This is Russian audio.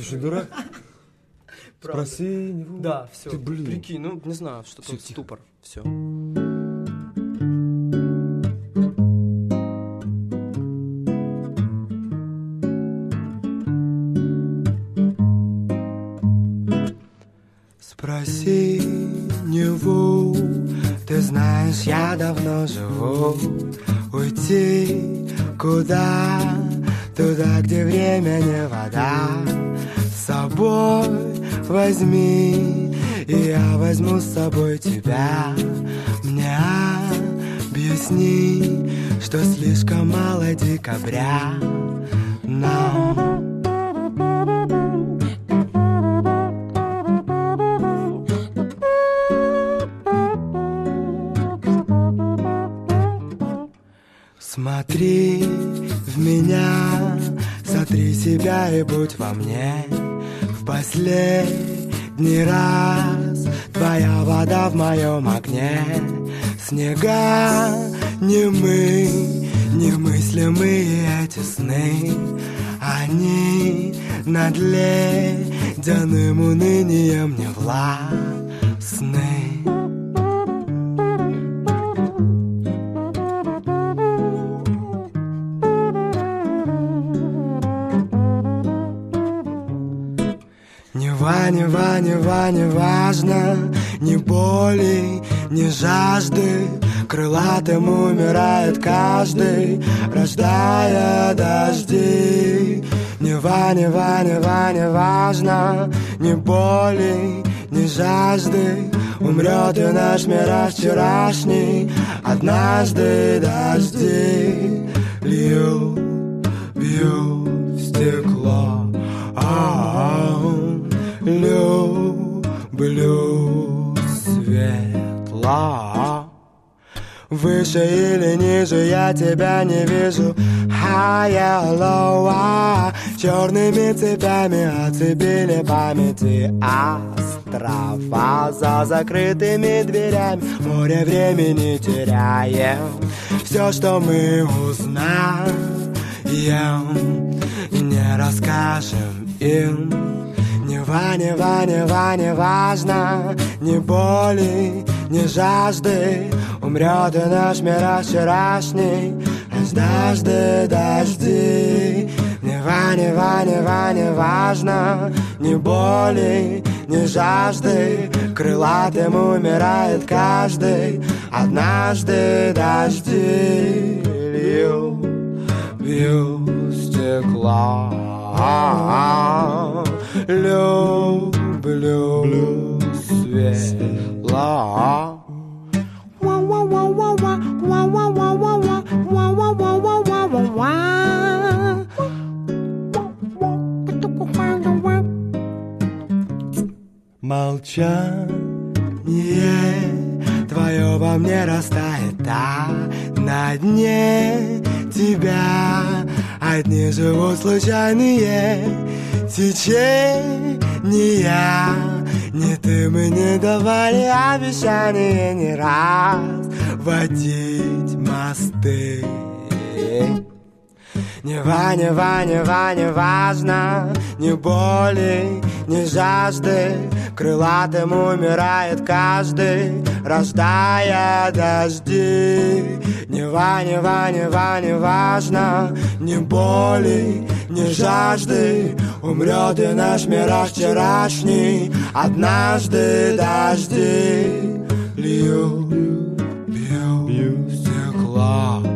Ты что, дурак? Спроси него. Да, все. Ты, блин. Прикинь, ну, не знаю, что Всё, там тихо. ступор. Все. Спроси него, ты знаешь, я давно живу. Уйти куда? Туда, где время не вода. С собой возьми, и я возьму с собой тебя. Мне объясни, что слишком мало декабря нам. Смотри в меня, сотри себя и будь во мне. В последний раз твоя вода в моем огне. Снега немыслимые эти сны. Они над ледяным унынием не властны. Не важно, ни боли, ни жажды. Крылатым умирает каждый, рождая дожди. Не важно, ни боли, ни жажды. Умрет и наш мир вчерашний. Однажды дожди бьют в стекло. Люблю светло. Выше или ниже я тебя не вижу. Higher, lower. Черными цепями оцепили памяти острова. За закрытыми дверями море времени теряем. Все, что мы узнаем, не расскажем им. Не важно, ни боли, ни жажды. Умрет и наш мир вчерашний. Однажды дожди. Не важно, ни боли, ни жажды. Крылатым умирает каждый. Однажды дожди бьют стекло. Люблю светло. Молчание твое во мне растает, а на дне тебя одни живут случайные течения. Ни ты мы не давали обещания ни раз водить мосты. Не важно, ни боли, ни жажды. Крылатым умирает каждый, рождая дожди. Не важно, ни боли, ни жажды. Умрет и наш мир вчерашний. Однажды дожди бьют стекла.